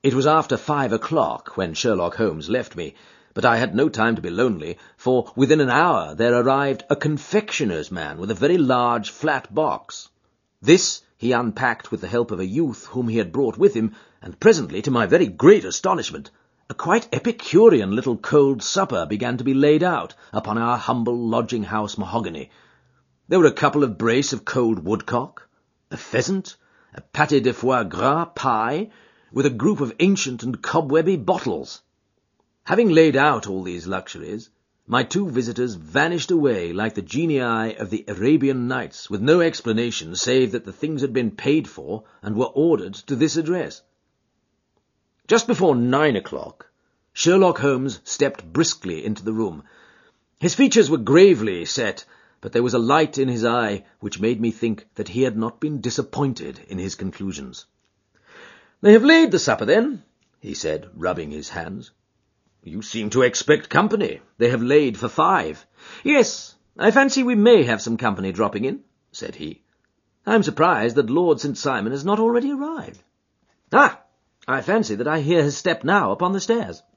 It was after 5 o'clock when Sherlock Holmes left me, but I had no time to be lonely, for within an hour there arrived a confectioner's man with a very large flat box. This he unpacked with the help of a youth whom he had brought with him, and presently, to my very great astonishment, a quite Epicurean little cold supper began to be laid out upon our humble lodging-house mahogany. There were a couple of brace of cold woodcock, a pheasant, a pâté de foie gras pie, with a group of ancient and cobwebby bottles. Having laid out all these luxuries, my two visitors vanished away like the genii of the Arabian Nights, with no explanation save that the things had been paid for and were ordered to this address. Just before 9 o'clock, Sherlock Holmes stepped briskly into the room. His features were gravely set, but there was a light in his eye which made me think that he had not been disappointed in his conclusions. "They have laid the supper, then?" he said, rubbing his hands. "You seem to expect company. They have laid for 5. "Yes, I fancy we may have some company dropping in," said he. "I am surprised that Lord St. Simon has not already arrived. Ah, I fancy that I hear his step now upon the stairs."